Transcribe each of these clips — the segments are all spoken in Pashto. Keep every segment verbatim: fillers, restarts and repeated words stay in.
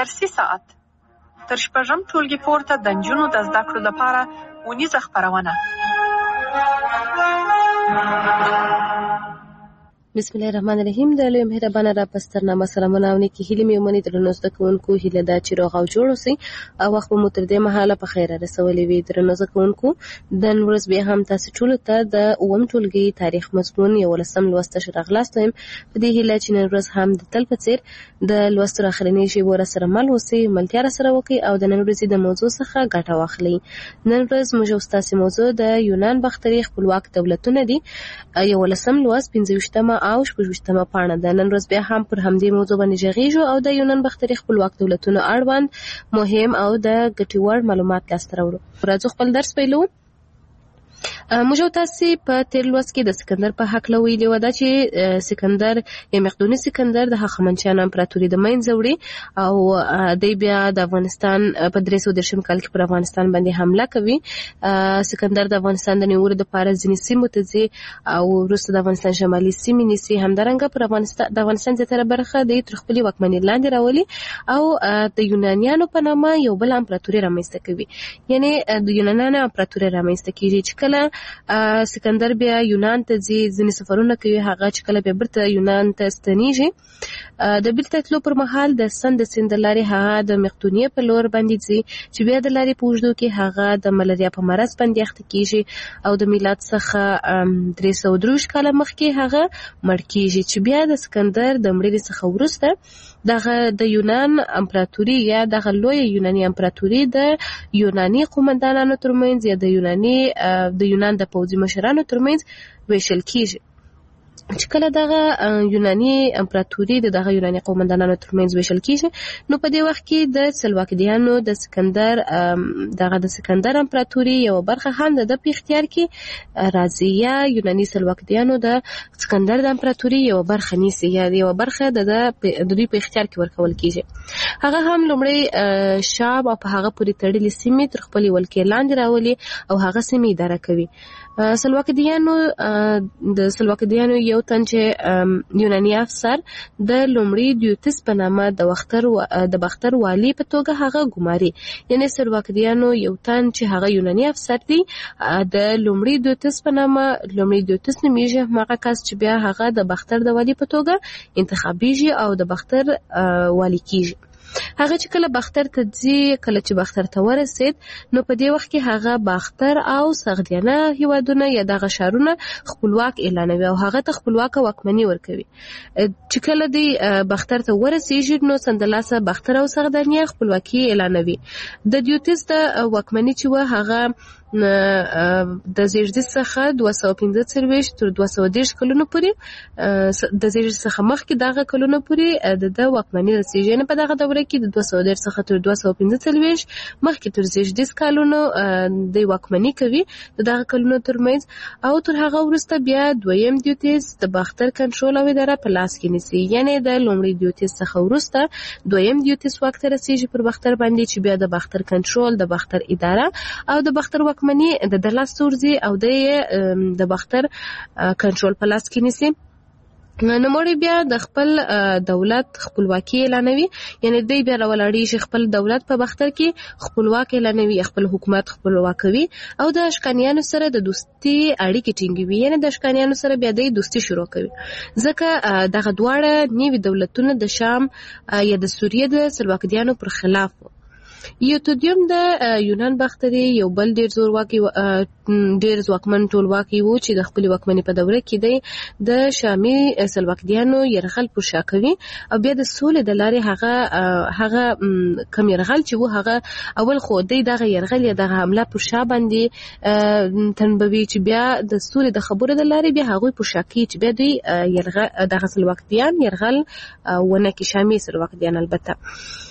درسي ساعت تر شپږم ټولګي پورته د نجونو د زده کړو لپاره اونیزه خپرونه. بسم الله الرحمن الرحیم. د لوی مهربانه را پسترنامه سلامونه او نیکی هیلې مې ومني درنو زده کوونکو هیله ده چې روغ او جوړ اوسئ او وخت به مو تر دې مهاله په خیر رسولی وي. درنو زده کوونکو نن ورځ بیا هم تاسو ټولو ته د اووم ټولګي تاریخ مضمون یولسم لوست ته راغلاست یم په دې هیله چې نن ورځ هم د تل په څیر د لوست راخلنې ژبو سره مل اوسئ، ملتیا سره وکړئ او د نن ورځې د موضوع څخه ګټه واخلئ. نن ورځ موږ ستاسو موضوع د یونان باختري خپلواک دولتونه دي. یولسم لوست پنځه ویشتمه او شپږویشتمه پاڼه ده. نن ورځ بیا هم پر همدې موضوع باندې غږیږو او د یونان باختري خپلواک دولتونو اړوند مهم او د ګټور معلومات لاسته راوړو. راځو خپل درس پیلو. موږ تاسو په تیر لوست کې د سکندر په حق لویلې و دا چې سکندر یا مقدوني سکندر د هخامنشیانو امپراتوري د منځ وړي او د بیا د افغانستان په درې سوه دېرشم کال کې پر افغانستان باندې حمله کوي. سکندر د افغانستان د نیولو لپاره ځینې سیمو ته ځي او وروسته د افغانستان شمالي سیمې نیسي. همدارنګه پر افغانستان د افغانستان زیاتره برخه د تر خپلې واکمنۍ لاندې راولي او د یونانیانو په نامه یو بل امپراتوري رامنځته کوي. یعنی د یونانیانو امپراتوري رامنځته کیږي چې کله سکندر بیا یونان ته ځي، ځینې سفرونه کوي، هغه چې کله بیا بیرته یونان ته ستنیږي. د بیرته تلو پر مهال د سند سیند د لارې هغه د مقدونیې په لور باندې ځي چې بیا د لارې په اوږدو کې هغه د ملاریا په مرض باندې اخته کیږي او د میلاد څخه درې سوه درویشت کاله مخکې هغه مړ کیږي چې بیا د سکندر د مړینې څخه وروسته دغه د یونان امپراتوري یا دغه لوی یوناني امپراتوري د یوناني قومندانانو ترمنځ یا د یوناني د یونان د پوځي مشرانو ترمنځ ویشل کیږي. چې کله دغه یوناني امپراتوري د دغه یوناني قومندانانو ترمنځ ویشل کیږي نو په دې وخت کې د سلواکدیانو د سکندر دغه د سکندر امپراتوري یو برخه هم د په اختیار کې راځي یا یوناني سلواکدیانو د سکندر د امپراتوري یو برخه نیسي یا یو برخه د دوی په اختیار کې ورکول کیږي. هغه هم لومړی شام او په هغه پورې تړلې سیمې تر خپلې ولکې لاندې راولي او هغه سیمې اداره کوي. سلواکدیانو د سلواکدیانو یو تن چې یوناني افسر د لومړي دیوتس په نامه د باختر د باختر والی په توګه هغه ګماري. یعنی سلواکدیانو یو تن چې هغه یوناني افسر دی د لومړي دیوتس په نامه لومړي دیوتس نومیږي، هغه کس چې بیا هغه د باختر د والی په توګه انتخابیږي او د باختر والی کیږي. هغه چې کله باختر ته ځي، کله چې باختر ته ورسید نو په دې وخت کې هغه باختر او سغدیانه هیوادونه یا دغه ښارونه خپلواک اعلانوي او هغه ته خپلواکه واکمني ورکوي. چې کله دی باختر ته ورسیږي نو سمدلاسه باختر او سغدیانه خپلواکي اعلانوي. د دیوتس د واکمني چې و هغه د زیږدیز څخه دوه سوه پنځه څلوېښت تر دوه سوه دېرش کلونو پورې د زیږدیز څخه مخکې دغه کلونو پورې د واکمني رسیږي. یعنې په دغه دوره کې د دوه سوه دېرش څخه تر دوه سوه پنځه څلوېښت مخکې تر زیږدیز کلونو د واکمني کوي د دغه کلونو ترمنځ او تر هغه وروسته بیا دویم دیوتس د باختر کنټرول او اداره په لاس کې نیسي. یعنې د لومړي دیوتس څخه وروسته دویم دیوتس واک ته رسیږي پر باختر باندې چې بیا د باختر کنټرول، د باختر اداره او د باختر واکمني د دلاس تورځي او د باختر کنټرول په لاس کې نیسي. نوموړی بیا د خپل دولت خپلواکي اعلانوي. یعنی دی بیا راولاړیږي خپل دولت په باختر کې خپلواک اعلانوي، خپل حکومت خپلواکوي او د اشکانیانو سره د دوستي اړیکې ټینګوي. یعنی د اشکانیانو سره بیا د دوستي شروع کوي ځکه دغه دواړه نوي دولتونه د شام یا د سوریې د سلواکدیانو پر خلاف و. یوتودیوم د یونان باختري یو بل ډیر زورواکي ډیر ځواکمن ټولواکي و چې د خپل واکمنۍ په دوره کې دی د شامي سلواکدیانو یرغل پر شا کوي او بیا د سولې د لارې هغه هغه کم یرغل چې و هغه اول خو دی دغه یرغل یا دغه حمله پر شا باندې تنبوي چې بیا د سولې د خبرو د لارې بیا هغوی پر شا کوي چې بیا دوی یرغل دغه سلواکدیان یرغل ونه کې شامي سلواکدیان البته.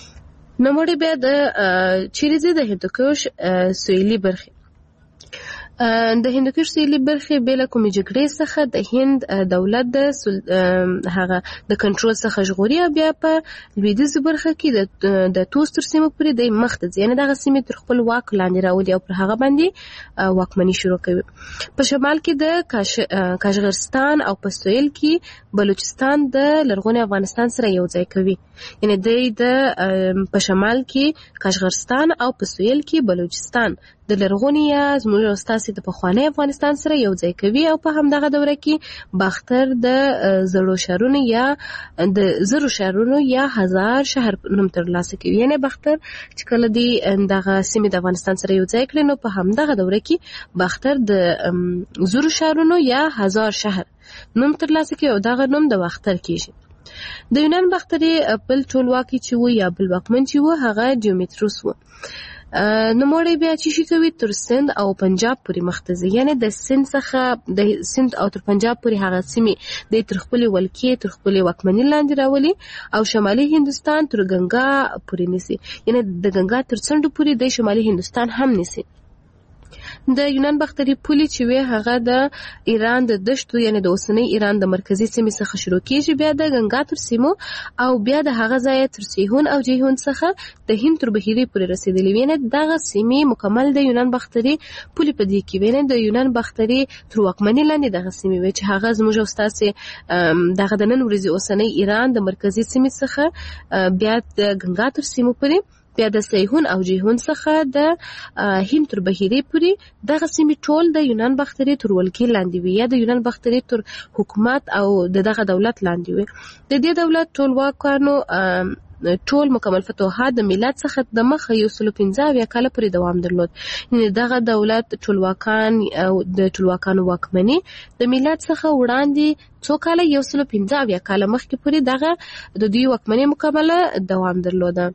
نوموړی بیا د چیرې د هندوکش سویلي برخې د هندوکش سویلي برخې بې له کومې جګړې څخه د هند دولت د هغه د کنټرول څخه ژغوري او بیا په لویدیځه برخه کې د توس تر سیمو پورې د مخ ته ځي، یعنې دغه سیمې تر خپل واک لاندې راولي او پر هغه باندې واکمني شروع کوي. په شمال کې د کاشغرستان او په سویل کې بلوچستان د لرغوني افغانستان سره یو ځای کوي، یعنې دوی د په شمال کې کاشغرستان او په سویل کې بلوچستان د لرغوني یا زموږ استاسي د پخوانی افغانستان سره یو ځای کوي او په همدغه دوره کې باختر د زړو شهرونو یا د زرو شهرونو یا هزار شهر نوم ترلاسه کوي. یعنې باختر چې کله دی دغه سیمې د افغانستان سره یو ځای کړي نو په همدغه دوره کې باختر د زرو شهرونو یا هزار شهر نوم ترلاسه کوي او دغه نوم د باختر کیږي. د یونان باختري بل ټولواکي چې و یا بل واکمن چې و هغه ډیومیتروس و. نوموړی بیا چې شي کوي تر سند او پنجاب پورې مخ ته ځي، یعنې د سند څخه د سند او تر پنجاب پورې هغه سیمې د تر خپلې ولکې تر خپلې واکمنۍ لاندې راولي او شمالي هندوستان تر ګنګا پورې نیسي، یعنې د ګنګا تر څنډو پورې د شمالي هندوستان هم نیسي. د یونان باختري پولې چې وي هغه د ایران د دشتو یعنې د اوسنۍ ایران د مرکزي سیمې څخه شروع کیږي، بیا د ګنګا تر سیمو او بیا د هغه ځای تر سیهون او جیهون څخه د هند تر بحیرې پورې رسیدلې وي، یعنې دغه سیمې مکمل د یونان باختري پولې په دې کې وي، یعنې د یونان باختري تر واکمنۍ لاندې دغه سیمې وي چې هغه زموږ او ستاسې دغه د نن ورځې اوسنۍ ایران د مرکزي سیمې څخه بیا د ګنګا تر سیمو پورې بیا د سیهون او جیهون څخه د هند تر بحیرې پورې دغه سیمې ټول د یونان باختري تر ولکې لاندې وي یا د یونان باختري تر حکومت او د دغه دولت لاندې وي. د دې دولت ټولواکانو ټول مکمل فتوحات د میلاد څخه د مخه یو سل پنځه اویا کاله پورې دوام درلود، یعنې دغه دولت ټولواکان او د ټولواکانو واکمني د میلاد څخه وړاندې څو کاله یو سل پنځه اویا کاله مخکې پورې دغه د دوی واکمني مکمله دوام درلوده.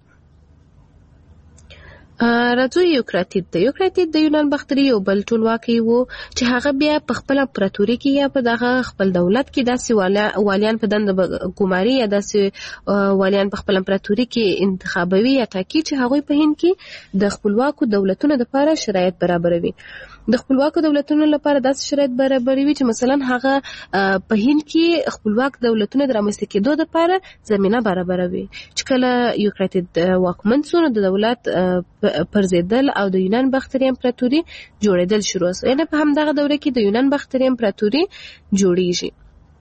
راځو یوکراتید. د یوکراتید د یونان باختري یو بل ټولواکی و چې هغه بیا په خپل امپراتوري کې یا په دغه خپل دولت کې داسې والیان په دنده ګماري یا داسې والیان په خپل امپراتوري کې انتخابوي یا ټاکي چې هغوی په هند کې د خپلواکو دولتونو لپاره شرایط برابروي. د خپلواکو دولتونو لپاره داسې شرایط برابروي چې مثلا هغه په هند کې خپلواک دولتونه د رامنځته کېدو لپاره زمینه برابروي. چې کله یوکراتید واکمن شو نو د دولت پرځېدل او د یونان باختري امپراتوري جوړېدل شروع شو، یعنې په همدغه دوره کې د یونان باختري امپراتوري جوړیږي.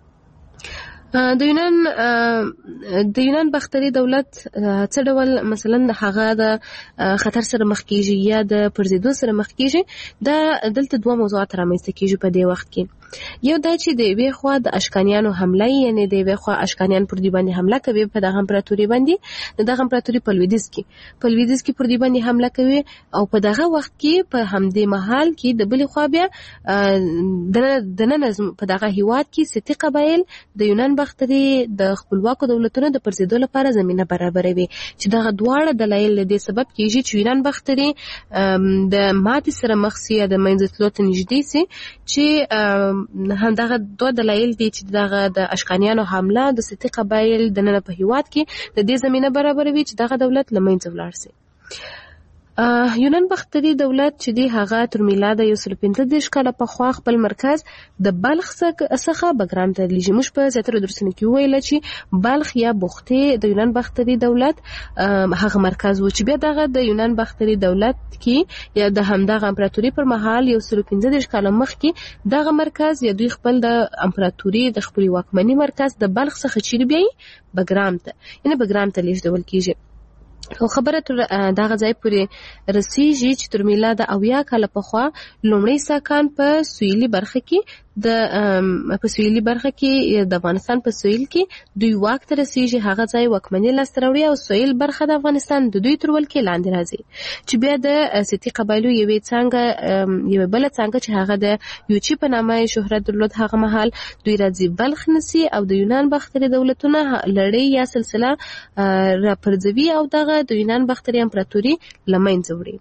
د یونان د یونان باختري دولت څه ډول مثلا هغه د خطر سره مخ کیږي یا د پرځېدو سره مخ کیږي، دا دلته دوه موضوعات رامنځته کیږي په دې وخت کې. یو دا چې د یوې خوا د اشکانیانو حمله یعنې د یوې خوا اشکانیان پر دوی باندې حمله کوي په دغه امپراتوري باندې، د دغه امپراتوري په لویدیځ کې په لویدیځ کې پر دوی باندې حمله کوي او په دغه وخت کې په همدې مهال کې د بلې خوا بیا د نن په دغه هیواد کې ستي قبایل د یونان باختري د خپلواکو دولتونو د پرځېدو لپاره زمینه برابروي، چې دغه دواړه دلایل له دې سبب کیږي چې یونان باختري د ماتې سره مخ سي یا د منځه تلو ته نږدې سي، چې همدغه دوه دلایل دي چې دغه د اشکانیانو حمله د ستي قبایل د نن په هیواد کې د دې زمینه برابروي چې دغه دولت له منځه ولاړ سي. یونان باختري دولت چې دی هغه تر میلاد یو سل پنځه دېرش کاله پخوا خپل مرکز د بلخ څخه بګرام ته لیږي. موږ په زیاتره درسونو کې وویل چې بلخ یا بختې د یونان باختري دولت هغه مرکز و چې بیا دغه د یونان باختري دولت کې یا د همدغه امپراتوري پر مهال یو سل پنځه دېرش کاله مخکې دغه مرکز یا دوی خپل د امپراتوري د خپلې واکمنۍ مرکز د بلخ څخه چیرې بیایي بګرام ته، یعنې بګرام ته لیږدول کیږي. او خبره تر دغه ځای پورې رسیږي چې تر میلاد اویا کاله پخوا لومړی ساکان په سویلي برخه کې د په سویلي برخه کې د افغانستان په سویل کې دوی واک ته رسیږي، هغه ځای واکمنۍ لاسته راوړي او سویل برخه د افغانستان د دوی تر ولکې لاندې راځي، چې بیا د ستي قبایلو یوې څانګه یوه بله څانګه چې هغه د یوچي په نامه شهرت درلود هغه مهال دوی راځي بلخ نیسي او د یونان باختري دولتونه لړۍ یا سلسله راپرځوي او دغه د یونان باختري امپراتوري له منځه وړي.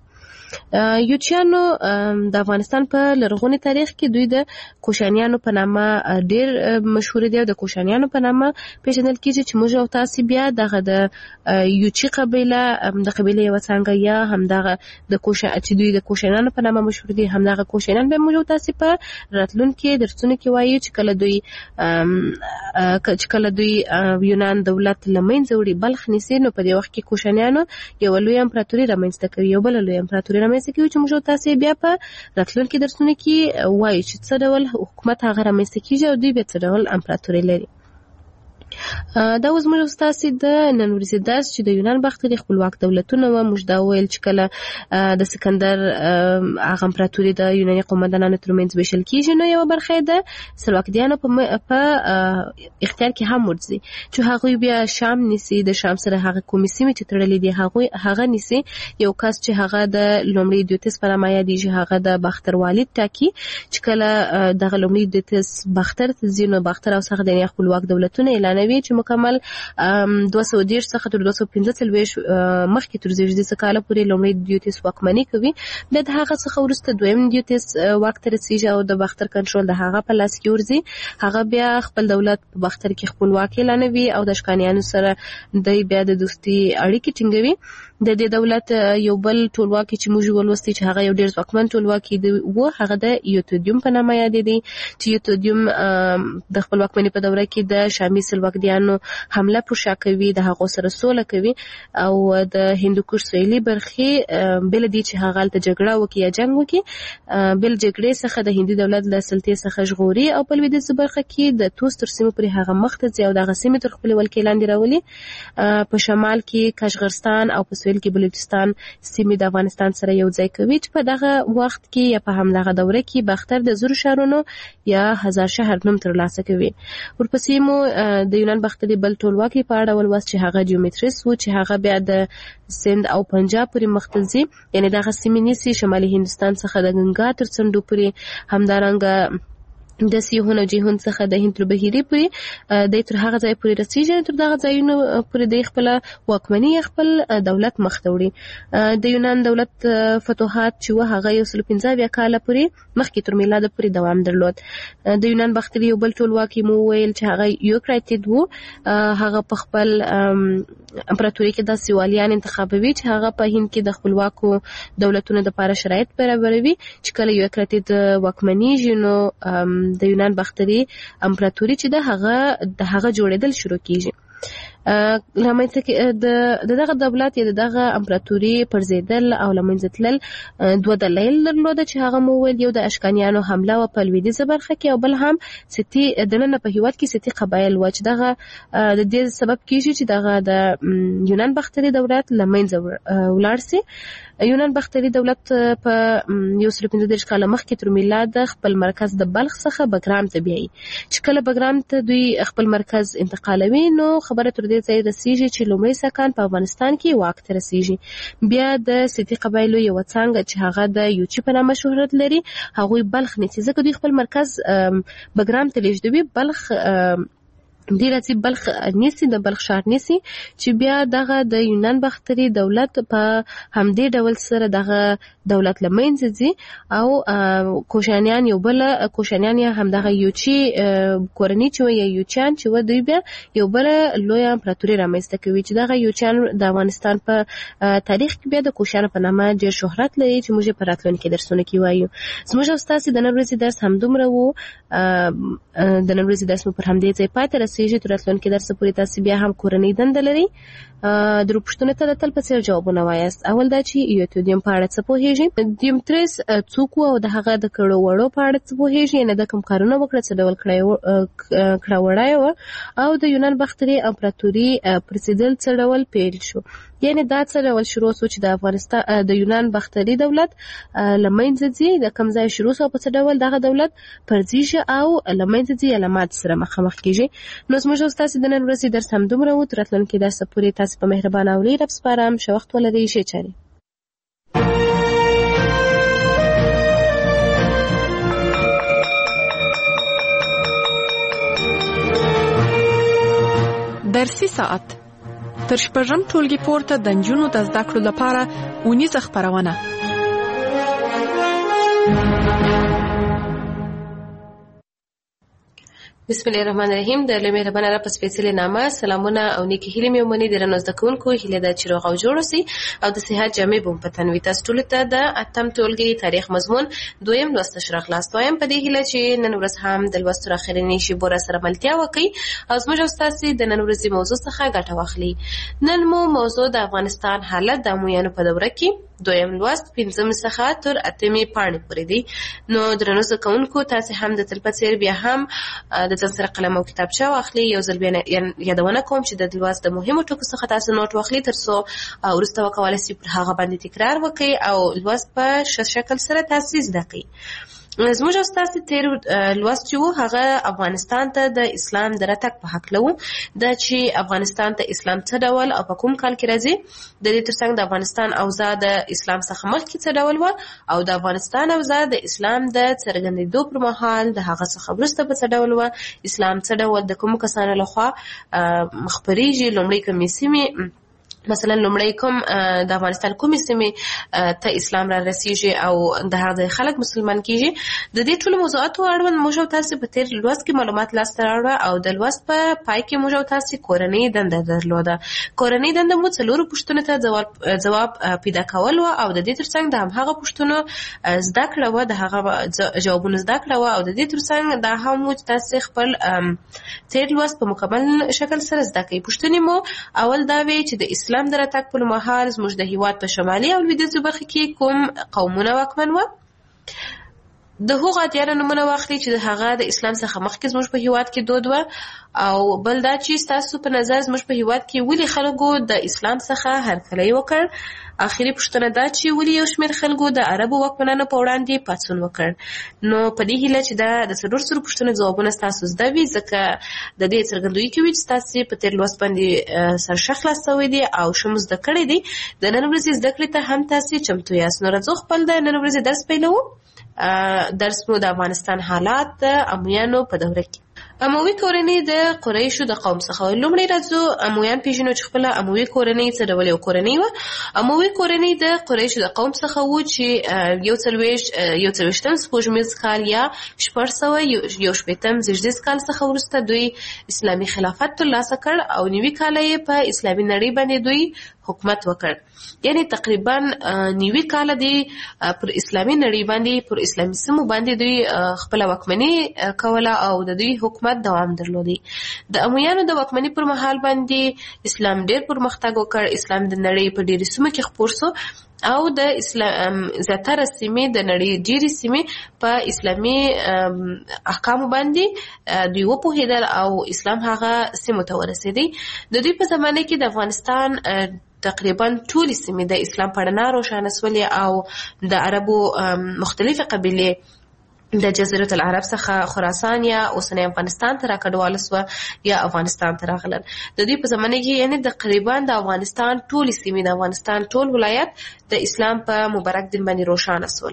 یوچیانو د افغانستان په لرغوني تاریخ کې دوی د کوشانیانو په نامه ډېر مشهور دي او د کوشانیانو په نامه پیژندل کیږي چې موږ او تاسو بیا دغه د یوچی قبیله د قبیله یو څنګه یا هم دغه د کوشا چې دوی د کوشانیانو په نامه مشهور دي هم دغه کوشانیان به موږ او تاسو په راتلونکي درسونه کې وایي چې کله دوی چې کله دوی یونان دولت لمنځه وړي بلخ نیسي نو په دې وخت کې کوشانیانو یو لوی امپراتوري رامنځته کوي یو بل لوی امپراتوري رامنځته کوي چې موږ تاسو بیا په راتلونکي درسونه کې وایي چې څه ډول حکومت هغه رامنځته کیږي او دوی به څه ډول امپراتوري لري. دا اوس موږ تاسو د نن ورځې درس چې د یونان باختري خپلواک دولتونه و موږ دا ویل چې کله د سکندر هغه امپراتوري د یوناني قومندانانو ترمنځ ویشل کیږي نو یو برخه د سلواکدیانو په اختیار کې هم ورځي چې هغه بیا شام نیسي د شام سره هغه کومې سیمې چې تړلې دي هغه هغه نیسي یو کس چې هغه د لومړي دیوتس پر مایا دی چې هغه د باختر والد ټاکي چې کله د لومړي دیوتس باختر زینو باختر او څنګه د خپلواک دولتونه اعلان وی چې مکمل دوه سوه دېرش څخه تر دوه سوه پنځه څلوېښت مخکې تر زېږدیز کاله پورې لومړی دیوتس واکمني کوي بیا د هغه څخه وروسته دویم دیوتس واک ته رسیږي او د باختر کنټرول د هغه په لاس کې ورځي هغه بیا خپل دولت په باختر کې خپلواکي اعلانوي او د اشکانیانو سره د بیا د دوستي اړیکې ټینګوي. د دې دولت یو بل ټولواکي چې موږ ولوستي چې هغه یو ډېر ځواکمن ټولواکي دی و هغه د یوتودیوم په نامه یاد دی چې یوتودیوم د خپل واکمنۍ په دوره کې د شامي سلواکدیانو حمله پر شا کوي د هغو سره سوله کوي او د هندوکش سویلي برخې بل دي چې هغه ته جګړه وکړي یا جنگ وکړي بل جګړې څخه د هندي دولت له سلطې څخه ژغوري او په لویدیځ برخه کې د توس تر سیمې پورې هغه مخ ته ځي او دغه سیمې تر خپلې ولکې لاندې راولي. په شمال کې کاشغرستان او په سویل کې بلوچستان سیمې د افغانستان سره یو ځای کوي چې په دغه وخت کې یا په همدغه دوره کې باختر د زرو شهرونو یا هزار شهر نوم ترلاسه کوي. ورپسې مو د یونان باختري بل ټولواکي په اړه ولوست چې هغه ډیومتریس و چې هغه بیا د سند او پنجاب پورې مختلزي یعنی دغه سیمې نیسي شمالي هندستان څخه د ګنگا تر څنډو پورې همدارنګه د سیهون او جیهون څخه د هند تر بهیري پورې د تر هغه ځای پورې رسیږي تر دغه ځایونو پورې د خپل واکمنۍ خپل دولت مخ ته وړي. د یونان دولت فتوحات چې و هغه یو سل پنځه اویا کاله پورې مخکې تر میلاد پورې دوام درلود. د یونان باختري یو بل ټولواکي مو ویل چې هغه یوکراتید و هغه په خپل امپراتوري کې د سیوالیان انتخابوي چې هغه په هند کې د خپلواکو دولتونو لپاره شرایط برابروي چې کله یوکراتید واکمنۍ نو د یونان باختري امپراتوري چې د هغه د هغه جوړېدل شروع کیږي. لمنځه کې د دغه دولت یا دغه امپراتوري پرځېدل او لمنځه تلل دوه دلایل درلوده چې هغه مو ویل یو د اشکانیانو حمله و په لویدیځه برخه کې او بل هم ستی دننه په هیواد کې ستی قبایل و چې دغه د دې سبب کیږي چې دغه د یونان باختري دولت لمنځه ولاړ سي. یونان باختري دولت په یو سل پنځه دېرش کاله مخکې تر میلاد خپل مرکز د بلخ څخه بګرام ته بیایي چې کله بګرام ته دوی خپل مرکز انتقالوي نو خبره تر دې ځای رسیږي چې لومړی سکان په افغانستان کې واک ته رسیږي. بیا د ستی قبایلو یو څنګه چې هغه د یوچی په نامه شهرت لري هغوی بلخ نیسي ځکه دوی خپل مرکز بګرام ته لیږدوي بلخ دی راځي بلخ نیسي د بلخ ښار نیسي چې بیا دغه د یونان باختري دولت په همدې ډول سره دغه دولت لمنځه ځي او کوشانیان یو بل کوشانیان یا همدغه یوچی کورنۍ چې وي یوچیان چې و دوی بیا یو بل لوی امپراتوري رامنځته کوي چې دغه یوچیان د افغانستان په تاریخ کې بیا د کوشانو په نامه ډېر شهرت لري چې موږ په راتلونکي درسونه کې وایو. زموږ او ستاسو د نن ورځې درس همدومره و. د نن ورځې درس مو پر همدې ځای پای ته رسیږي. تر راتلونکي درس پورې تاسو بیا هم کورنۍ دنده لري. درو پوښتنو ته د تل په څیر جوابونه وایاست. اول دا چې یوتودیم په اړه څه پوهیږي، دیومتریس څوک او د هغه د کړو وړو په اړه څه پوهیږي، نه د کوم کارونه وکړه څه ډول کړه وړای و، او د یونان باختري امپراتوري پرسیدل څه ډول پیل شو. یعنی دا څه ډول شروع شو چې د افغانستان د یونان باختري دولت لمنځه ځي، د کوم ځای شروع شو، په څه ډول دغه دولت پرځيږي او لمنځه ځي یا لمات سره مخامخ کیږي. نو زموږ استاد د نن ورځې درس هم دومره و. تر راتلونکي درس پورې تاسو په مهربانه اوري رب سپارم. ښه وخت ولرئ. ښه چاري. درسي ساعت تر شپږم ټولګي پورته د نجونو د زده کړو لپاره اونیزه خپرونه بسم الله الرحمن الرحیم. د لوی مهربان رب په سپېڅلې نامه سلامونه او نیکی هیلې مې ومني. درنو زده کوونکو هیله ده چې روغ او جوړ اوسئ او د صحت جامې به مو په تن وي. تاسو ټولو ته د اتم ټولګي تاریخ مضمون دویم لوست ښه راغلاست. وایم په دې هیله چې نن ورځ هم د لوستو اخرنۍ شیبو راسره ملتیا وکړئ او زموږ او ستاسې د نن ورځې موضوع څخه ګټه واخلئ. نن مو موضوع د افغانستان حالت د امویانو په دوره کې دویم لوست پنځم څخه تر اتمې پاڼې پورې دی. نو درنو زده کوونکو تاسې هم د تل په څېر بیا هم د ځان سره قلم او کتابچه واخلئ. یو ځل بیا یادونه کوم چې د لوست د مهمو ټکو څخه تاسو نوټ واخلئ تر څو وروسته وکولی شئ پر هغه باندې تکرار وکړئ او لوست په ښه شکل سره تاسې زده کړئ. زموږ او ستاسې تېر لوست چې و هغه افغانستان ته د اسلام د راتګ په هکله و. دا چې افغانستان ته اسلام څه ډول او په کوم کال کې راځي، د دې ترڅنګ د افغانستان اوضاع د اسلام څخه مخکې څه ډول وه او د افغانستان اوضاع د اسلام د څرګندېدو پر مهال د هغه څخه وروسته په څه ډول وه، اسلام څه ډول د کومو کسانو لخوا خپرېږي، لومړی کومې سیمې مثلا لومړی کوم د افغانستان کومې سیمې ته اسلام را رسیږي او د هغه خلک مسلمان کیږي. د دې ټولو موضوعاتو اړوند موږ او تاسې په تېر لوست کې معلومات لاسته راوړه او د لوست په پای کې موږ او تاسې کورنۍ دنده درلوده. کورنۍ دنده مو څلورو پوښتنو ته ځواب پیدا کول وه او د دې ترڅنګ د همهغه پوښتنو زده کړه وه، د هغه جوابونه زده کړه وه او د دې ترڅنګ دا هم و چې تاسې خپل تېر لوست په مکمل شکل سره زده کړئ. پوښتنې مو اول دا وې چې د اسلام د راتګ پر مهال زموږ د هیواد په شمالي او لویدیځو برخو کې کوم قومونه واکمن وو. د هغو اتیانو نومونه واخلئ چې د هغه د اسلام څخه مخکې زموږ په هیواد کې دود وه، او بل دا چې ستاسو په نظر زموږ په هیواد کې ولې خلکو د اسلام څخه هرکلی وکړ. آخري پوښتنه دا چې ولې یو شمېر خلکو د عربو واکمنانو په وړاندې پاڅون وکړ. نو په دې هیله چې دا د څلور سرو پوښتنو ځوابونه ستاسو زده وي، ځکه د دې څرګندوي کوي چې ستاسې په تېر لوست باندې سرشه خلاص شوی دی او ښه مو زده کړی دی. د نن ورځې زده کړې ته هم تاسې چمتو یاست. نو راځو خپل د نن ورځې درس پیلوو. درس مو د افغانستان حالات د امویانو په دوره کې. اموي کورنۍ د قریشو د قوم څخه. لومړی راځو امویان پیژنو چې خپله اموي کورنۍ څه ډول یو کورنۍ وه. اموي کورنۍ د قریشو د قوم څخه و چې یو څلوېښت یو څلوېښتم سپوږمیز کال یا شپږ سوه یو شپېتم زېږدیز کال څخه وروسته دوی اسلامي خلافت ترلاسه کړ او نوي کاله یې په اسلامي نړۍ باندې دوی حکومت وکړ. یعنی تقریبا نوي کاله دی پر اسلامي نړۍ باندې پر اسلامي سیمو باندې دوی خپله واکمني کوله او د دوی حکومت دوام درلودی. د امویانو د واکمني پر مهال باندې اسلام ډېر پرمختګ وکړ. اسلام د نړۍ په ډېرې سیمو کې خپور شو او د اسلام زیاتره سیمې د نړۍ ډېرې سیمې په اسلامي احکامو باندې دوی وپوهېدل او اسلام هغه سیمو ته ورسېدی. د دوی په زمانه کې د افغانستان تقریبا ټولې سیمې د اسلام په رڼا روښانه سولې او د عربو مختلفې قبیلې د جزیرة العرب څخه خراسان یا اوسنی افغانستان ته راکډواله سوه یا افغانستان ته راغلل. د دوی په زمانه کې یعنې تقریبا د افغانستان ټولې سیمې د افغانستان ټول ولایت د اسلام په مبارک دین باندې روښانه سول.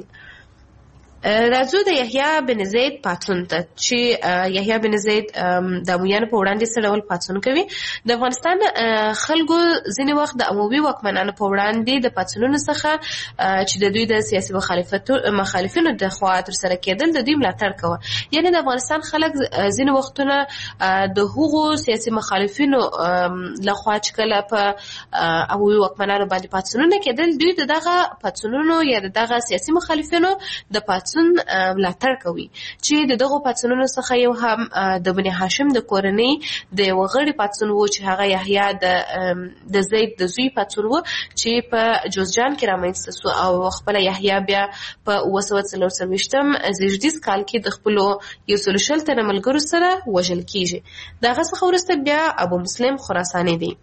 راځو د یحیی بن زید پاڅون ته چې یحیی بن زید د امویانو په وړاندې څه ډول پاڅون کوي. د افغانستان خلکو ځینې وخت د اموي واکمنانو په وړاندې د پاڅونونو څخه چې د دوی د سیاسي مخالفینو د خوا ترسره کېدل د دوی ملاتړ کوه. یعنې د افغانستان خلک ځینې وختونه د هغو سیاسي مخالفینو لخوا چې کله په اموي واکمنانو باندې پاڅونونه کېدل دوی د دغه پاڅونونو یا د دغه سیاسي مخالفینو د پاڅون ملاتړ کوي. چې د دغو پاڅونونو څخه یو هم د بني هاشم د کورنۍ د یوه غړي پاڅون و چې هغه یحیی د زید د زوی پاڅون و چې په جوزجان کې رامنځته سو او خپله یحیی بیا په اوه سوه څلور څلوېښتم زېږدیز کال کې د خپلو یو سلو شل تنه ملګرو سره وژل کیږي. د هغه څخه وروسته بیا ابو مسلم خراساني دی.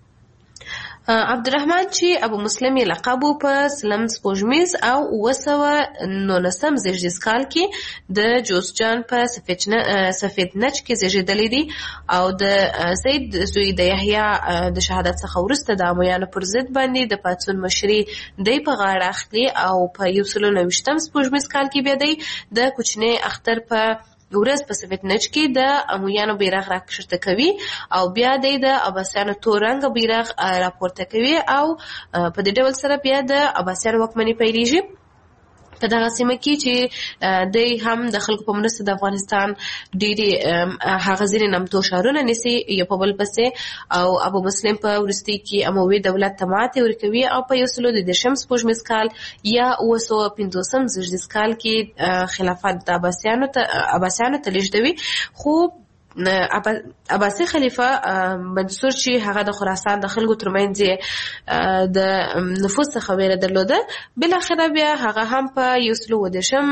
عبدالرحمن چې ابو مسلم یې لقب و په سلم سپوږمیز او اوه سوه نولسم زېږدیز کال کې د جوزجان په سفید نج کې زېږېدلی دی او د زید زوی د یحیی د شهادت څخه وروسته د امویانو پر ضد باندې د پاڅون مشري دی په غاړه اخلي او په یو سلو نوېشتم سپوږمیز کال کې بیا دی د کوچنی اختر په ورځ په سفید نج کې د امویانو بیرغ راکښته کوي او بیا دی د عباسیانو تور رنګه بیرغ راپورته کوي او په دې ډول سره بیا د عباسیانو واکمني پیلېږي. په دغه سیمه کې چې دوی هم د خلکو په مرسته د افغانستان ډېرې هغه ځینې نامتو ښارونه نیسي یو په بل پسې او ابو مسلم په وروستي کې اموي دولت ته ماتې ورکوي او په یو سلو د دېرشم سپوږمیز کال یا اوه سوه پنځوسم زېږدیز کال کې خلافت د عباسیانو ته عباسیانو ته لېږدوي. خو عباسي خلیفه منصور چې هغه د خراسان د خلکو ترمنځ د نفوذ څخه ویره درلوده بالاخره بیا هغه هم په یو سلو اووه دېرشم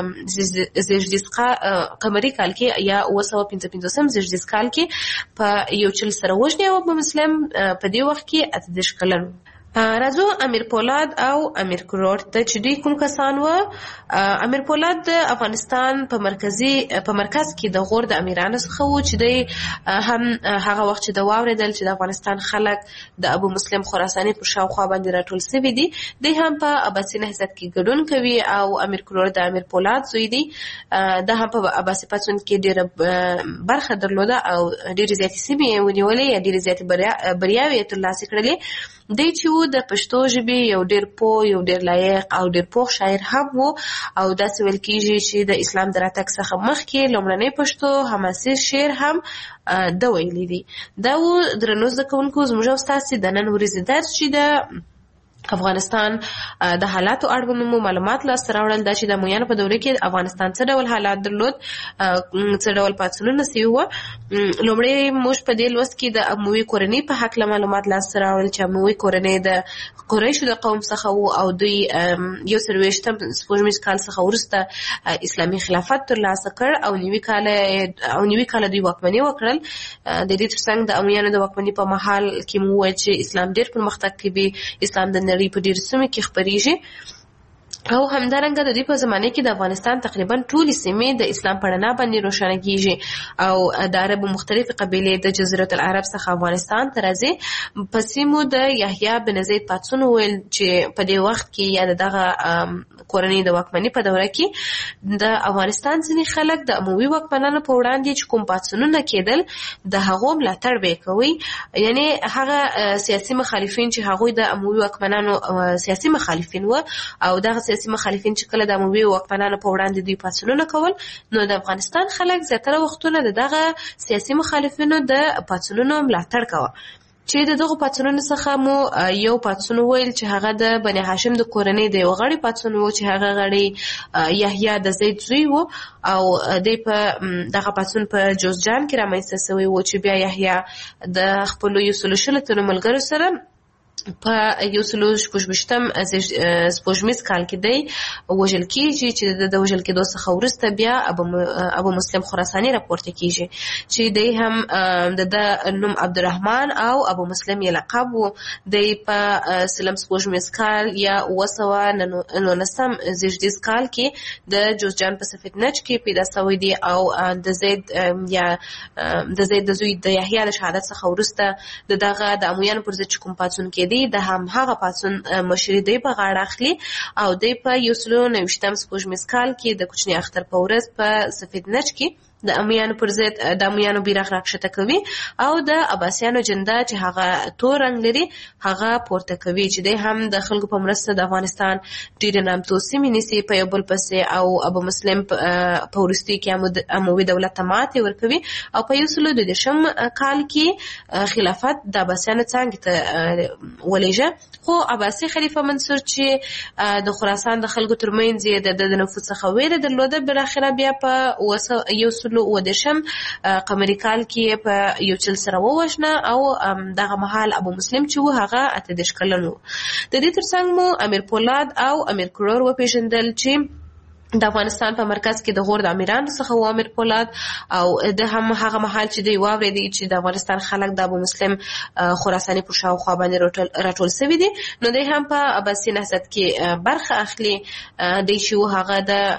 زېږدیز قمري کال کې یا اوه سوه پنځه پنځوسم زېږدیز کال کې په یو چل سره وژني او ابو مسلم په دې وخت کې اته دېرش کلن. راځو امیر پولاد او امیر کروړ ته چې دوی کوم کسان وو. امیر پولاد د افغانستان په مرکزي په مرکز کې د غور د امیرانو څخه وو چې دوی هم هغه وخت چې د واورېدل چې د افغانستان خلک د ابو مسلم خراساني په شاوخوا باندې راټول سوي دي دوی هم په عباسي نهضت کې ګډون کوي او امیر کروړ د امیر پولاد زوی دی. دا هم په عباسي پاڅون کې ډېره برخه درلوده او ډېرې زیاتې سیمې یې ونیولې یا ډېرې زیاتې بریاوې یې ترلاسه کړلې. دی چې و د پښتو ژبې یو ډېر پوه یو ډېر لایق او ډېر پوه شاعر هم و او داسې ویل کېږي چې د اسلام د راتګ څخه مخکې لومړنی پښتو حماسي شعر هم ده ویلی دی. دا و درنو زده کوونکو زموږ او ستاسې د نن ورځې درس چې د افغانستان د حالاتو اړوند مو معلومات لاسته راوړل. دا چې د امویانو په دوره کې افغانستان څه ډول حالات درلود څه ډول پاڅونونه سوي وو. لومړی موږ په دې لوست کې د اموي کورنۍ په هکله معلومات لاسته راوړل چې اموي کورنۍ د قریشو د قوم څخه وو او دوی یو څلوېښتم سپوږمیز کال څخه وروسته اسلامي خلافت ترلاسه کړ او نوي کاله او نوي کاله دوی واکمني وکړل. د دې ترڅنګ د امویانو د واکمني په مهال کې مو وویل چې اسلام ډېر پرمختګ کوي، اسلام د نړۍ په ډېرو سیمو کې خپرېږي او همدارنګه د دې په زمانه کې د افغانستان تقریبا ټولې سیمې د اسلام په رڼا باندې روښانه کېږي او د عربو مختلفې قبیلې د جزیرة العرب څخه افغانستان ته راځي. په سیمو د یحیی بن زید پاڅون ویل چې په دې وخت کې یا دغه کورنۍ د واکمنۍ په دوره کې د افغانستان ځینې خلک د اموي واکمنانو په وړاندې چې کوم پاڅونونه کېدل د هغو ملاتړ به یې کوي، یعنی هغه سیاسي مخالفین چې هغوی د اموي واکمنانو سیاسي مخالفین و او دغه سیاسي مخالفین چې کله د اموي واکمنانو په وړاندې دوی پاڅونونه کول نو د افغانستان خلک زیاتره وختونه د دغه سیاسي مخالفینو د پاڅونونو ملاتړ کوه. چې د دغو پاڅونونو څخه مو یو پاڅون ویل چې هغه د بني هاشم د کورنۍ د یو غړي پاڅون و چې هغه غړي یحیی د زید زوی و او دی په دغه پاڅون په جوزجان کې رامنځته سوی و چې بیا یحیی د خپلو یو سلو شلو تنو ملګرو سره په یو سلو شپږویشتم سپوږمیز کال کې دی وژل کېږي چې د وژل کېدو څخه وروسته بیا ابو مسلم خراساني راپورته کېږي چې دی هم د ده نوم عبدالرحمن او ابو مسلم یې لقب و. دی په سلم سپوږمیز کال یا اوه سوه نولسم زېږدیز کال کې د جوزجان په سفید نج کې پیدا شوی دی او د زید یا د زید د زوی د یحیی د شهادت څخه وروسته د دغه د امویانو پر ضد چې کوم پاڅون کېدی د هم هغه پاڅون مشري دی په غاړه اخلي او دی په یو سلو نوېشتم سپوږمیز کال کې د کوچني اختر په ورځ په سفید نج کې د امیانو پر ضد د امیانو بیرغ راکښته کوي او د عباسیانو جنډه چې هغه تور رنګ لري هغه پورته کوي چې دی هم د خلکو په مرسته د افغانستان ډېرې نامتو سیمې نیسي په یو بل پسې او ابو مسلم په وروستي کې اموي دولت ته ماتې ورکوي او په یو سلو دوه دېرشم کال کې خلافت د عباسیانو څانګې ته ولېږه. خو عباسي خلیفه منصور چې د خراسان د خلکو ترمنځ یې د نفوذ څخه ویره درلوده بالاخره بیا په یو سلو اووه دېرشم قمري کال کې په یو چل سره ووژنه او دغه مهال ابو مسلم چې و هغه اته دېرش کلن و. د دې ترڅنګ مو امیر پولاد او امیر کروړ وپېژندل چې د افغانستان په مرکز کې د غور د امیرانو څخه و امیر پولاد او د هم هغه مهال چې دوی واورېدي چې د افغانستان خلک د ابو مسلم خراساني په شاوخوا باندې راټول سوي دي نو دوی هم په عباسي نهضت کې برخه اخلي. دی چې و هغه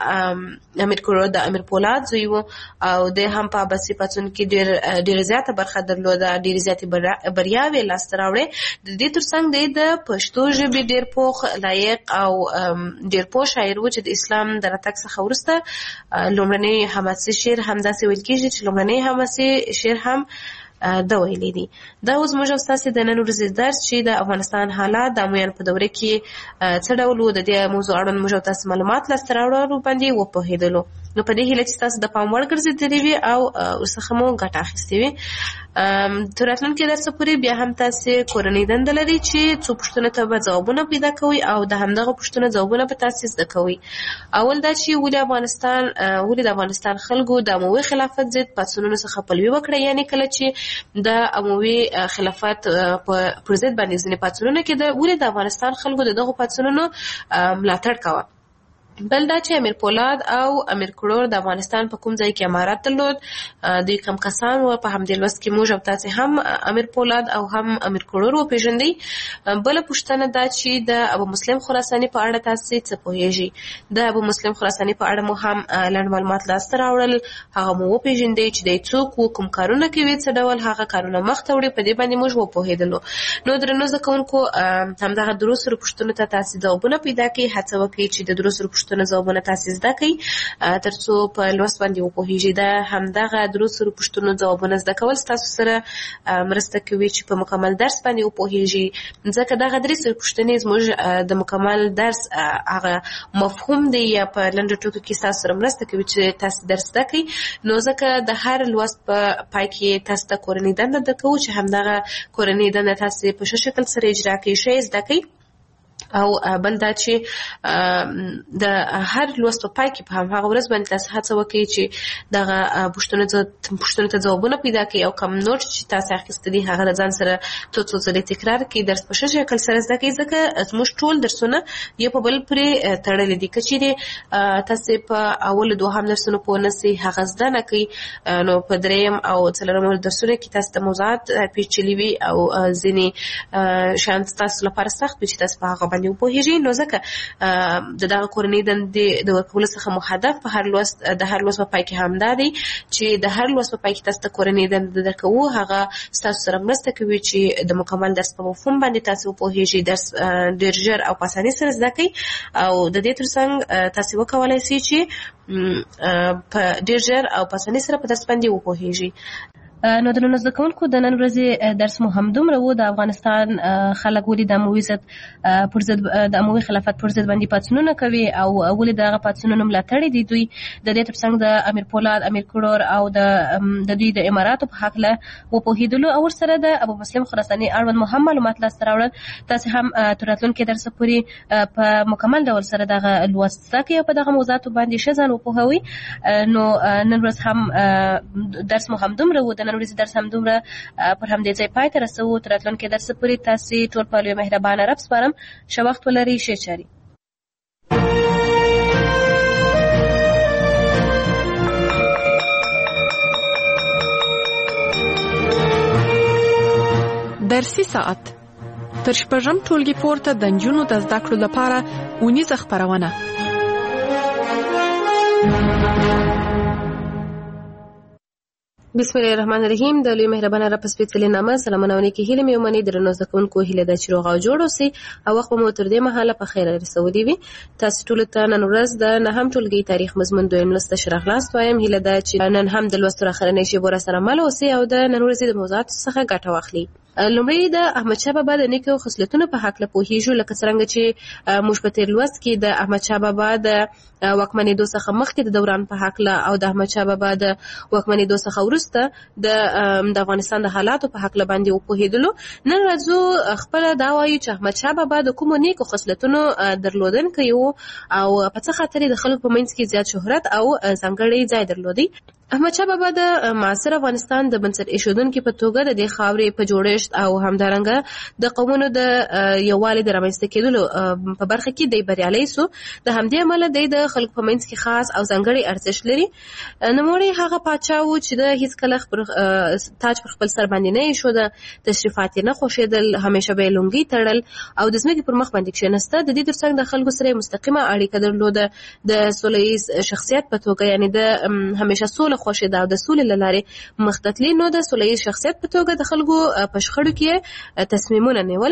د امیر کروړ د امیر پولاد زوی و او دی هم په عباسي پاڅون کې ډېر ډېره زیاته برخه درلوده، ډېرې زیاتې بریاوې لاسته راوړې. د دې ترڅنګ دی د پښتو ژبې ډېر پوه لایق او ډېر پوه شاعر و چې د اسلام د تک څخه وروسته لومړنی حماسي شعر همداسې ویل کېږي چې لومړنی حماسي شعر هم دا ویلي دي. دا اوس موږ ستاسو د نن ورځې درس چې د افغانستان حالات د عمومیانو په دوره کې څه ډول و، د دې موضوع اړوند موږ تاسو معلومات لاسته راوړلو باندې وپوهېدلو. نو په دې هیله چې تاسو د پام وړ ګرځېدلي وي او ورڅخه مو ګټه اخیستې وي. تر راتلونکي درسه پورې بیا هم تاسو کورنۍ دنده لري چې څو پوښتنو ته به ځوابونه پیدا کوئ او د همدغه پوښتنو ځوابونه به تاسو زده کوئ. اول دا چې ولې افغانستان ولې د افغانستان خلکو د اموي خلافت ضد پاڅونونو څخه پلوي وکړه، یعنی کله چې د اموي خلافت پر ضد باندې ځینې پاڅونونه کېده ولې د افغانستان خلکو د دغو پاڅونونو ملاتړ کاوه. بل دا چې امیر پولاد او امیر کروړ د افغانستان په کوم ځای کې امارت درلود، دوی کم کسان و. په همدې لوست کې موږ او تاسې هم امیر پولاد او هم امیر کروړ وپېژندئ. بله پوښتنه دا چې د ابو مسلم خراساني په اړه تاسې څه پوهېږئ. د ابو مسلم خراساني په اړه مو هم لنډ معلومات لاسته راوړل، هغه مو وپېژندئ چې دی څوک و، کوم کارونه کوي، څه ډول هغه کارونه مخته وړي. په دې باندې موږ وپوهېدلو. نو درنو زده کوونکو، همدغه درو سرو پوښتنو ته تاسې ځوابونه پیدا کړئ. هڅه وکړئ چې د درو سرو پوښتنو ځوابونه تاسې زده کړئ تر څو په لوست باندې وپوهېږئ. د همدغه درو سرو پوښتنو ځوابونه زده کول ستاسو سره مرسته کوي چې په مکمل درس باندې وپوهېږئ، ځکه دغه درې سرو پوښتنې زموږ د مکمل درس هغه مفهوم دی یا په لنډو ټکو کې ستاسو سره مرسته کوي چې تاسو درس زده کړئ. نو ځکه د هر لوست په پای کې تاسو ته کورنۍ دنده درکوو چې همدغه کورنۍ دنده تاسې په ښه شکل سره اجرا کړئ، ښه زده کړئ. او بل دا چې د هر لوست په پای کې په هماغه ورځ باندې تاسو هڅه وکړئ چې دغه پوښتنو پوښتنو ته ځوابونه پیدا کړئ او کوم نوټ چې تاسو اخیستی دي هغه د ځان سره څو څو ځلې تکرار کړئ، درس په ښه شکل سره زده کړئ، ځکه زموږ ټول درسونه یو په بل پورې تړلي دي. که چیرې تاسو په اول دوهم درسونو پوه نه سئ، هغه زده نه کړئ، نو په دریم او څلورم درسونو کې تاسو ته موضوعات پیچلي وي او ځینې شیان تاسو لپاره سخت وي چې تاسو په هغه باندې وپوهېږئ. نو ځکه د دغه کورنۍ دندې د ورکولو څخه مو هدف په هر لوست د هر لوست په پای کې همدا دی چې د هر لوست په پای کې تاسو ته کورنۍ دنده درکوو. هغه ستاسو سره مرسته کوي چې د مکمل درس په مفهوم باندې تاسو وپوهېږئ، درس ډېر ژر او په اسانۍ سره زده کړئ. او د دې ترڅنګ تاسو وکولای شئ چې په ډېر ژر او په اسانۍ سره په درس باندې وپوهېږئ. نو د نن زده کوونکو د نن ورځې درس مو همدومره و. د افغانستان خلک ولې د اموي ضد پر ضد د اموي خلافت پر ضد باندې پاڅونونه کوي او ولې دغه پاڅونونو ملاتړي دي دوی. د دې ترڅنګ د امیر پولاد، امیر کروړ او د د دوی د اماراتو په هکله وپوهېدلو او ورسره د ابو مسلم خراساني اړوند مو هم معلومات لاسته راوړل. تاسې هم تر راتلونکي درسه پورې په مکمل ډول سره دغه لوست زده کړئ او په دغه موضوعاتو باندې ښه ځان وپوهوئ. نو نن ورځ هم درس مو همدومره و. د نن ورځې درس همدومره پر همدې ځای پای ته رسوو. تر راتلونکي درسه پورې تاسې ټول په لوی مهربانه رب سپارم. ښه وخت ولرئ، ښې چارې. درسي ساعت تر شپږم ټولګي پورته د نجونو د زده کړو لپاره اونیزه خپرونه. بسم الله الرحمن الرحیم. د لوی مهربانه رب سپېڅلې نامه سلامونه ونکي هیله مې ومنئ. درنو زده کوونکو هیله ده چې روغ او جوړ اوسئ او وخت مو تر دې مهاله په خیر رسولی وي. تاسو ټولو ته نن ورځ د نهم ټولګي تاریخ مضمون دویم لوست ته ښه راغلاست وایم. هیله ده چې نن هم د لوستو راخرنۍ شیبو راسره مل اوسئ او د نن ورځې د موضوعاتو څخه ګټه واخلئ. لومړی د احمدشاه بابا د نیکو خصلتونو په هکله پوهیږو، لکه څرنګه چې موږ په تیر لوست کې د احمدشاه بابا د واکمنېدو څخه مخکې د دوران په هکله او د احمدشاه بابا د واکمنېدو څخه وروسته د د افغانستان د حالاتو په هکله باندې وپوهېدلو. نن راځو خپله دا وایو چې احمدشاه بابا د کومو نیکو خصلتونو درلودونکی و او په څه خاطر د خلکو په منځ کې زیات شهرت او ځانګړی ځای درلودی. احمدشاه بابا د معاصر افغانستان د بنسټ ایښودونکي په توګه د دې خاورې په جوړښت او همدارنګه د قومونو د یووالي د رامنځته کېدلو په برخه کې دی بریالی سو. د همدې امله دی د خلکو په منځ کې خاص او ځانګړی ارزښت لري. نوموړی هغه پاچا و چې د هیڅکله تاج پر خپل سر باندې نه ایښوده، تشریفات یې نه خوښېدل، همیشه به یې لونګۍ تړل او د ځمکې پر مخ باندې کښېناسته. د دې ترڅنګ د خلکو سره مستقیمه اړیکه درلوده. د سوله ییز شخصیت په توګه، یعنې د همیشه سوله خوښېده او د سولې له لارې مخ ته تلي. نو د سوله ییز شخصیت په توګه د خلکو په شخړو کې تصمیمونه نیول.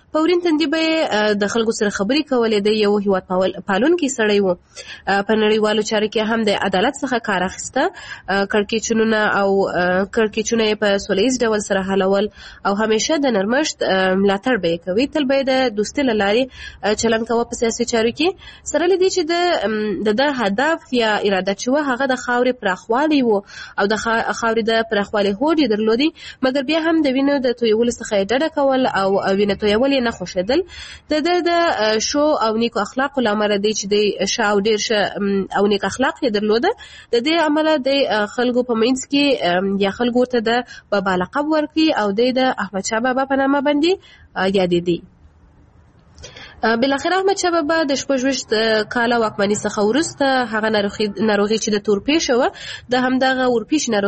په ورین تندي به د خلکو سره خبرې کولې. د یو هیواد پالونکي سړی و. په نړیوالو چارو کې هم د عدالت څخه کار اخیسته. کړکېچونونه او کړکېچونه یې په سوله ییز ډول سره حلول او همیشه د نرمښت ملاتړ به یې کوي. تل به یې د دوستۍ له لارې چلند کوه په سیاسي چارو کې. سره له دې چې د د هدف یا اراده چې وه هغه د خاورې پراخوالی و او د خاورې د پراخوالي هوډ یې درلودی، مګر بیا هم د وینو د تویولو څخه یې ډډه کول او وینه تویول یې نه خوښېدل. د ده د شو او نیکو اخلاقو له امله دی چې د ښه او ډېر ښه او نیک اخلاق یې درلوده. د دې امله د خلکو په منځ کې یا خلکو ورته د بابا لقب ورکړي او دی د احمدشاه بابا په نامه باندې یادېدی. بالاخره احمدشاه بابا د شپږویشت کاله واکمنۍ څخه وروسته هغه ناروغي چې د تورپېښه وه د همدغه ورپېښې